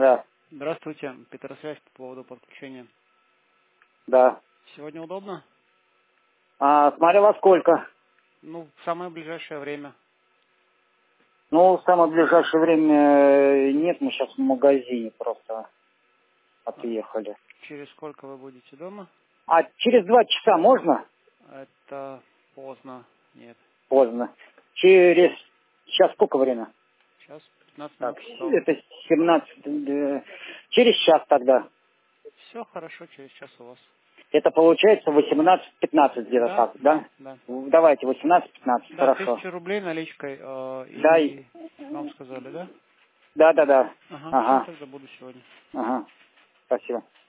Да. Здравствуйте, Петросвязь по поводу подключения. Да. Сегодня удобно? Смотря во сколько. Ну, в самое ближайшее время. Ну, в самое ближайшее время нет, мы сейчас в магазине просто отъехали. Через сколько вы будете дома? Через 2 часа можно? Это поздно. Нет. Поздно. Сейчас сколько время? Сейчас 15 Так, минут шестого. это 17. Через час тогда. Все хорошо, через час у вас. Это получается 18-15 где-то Да, так, да, да? да. Давайте 18-15, Да, хорошо. 1000 рублей наличкой. Да, И вам сказали, да? да. Ага, все, Ага, тогда буду сегодня. ага. Спасибо.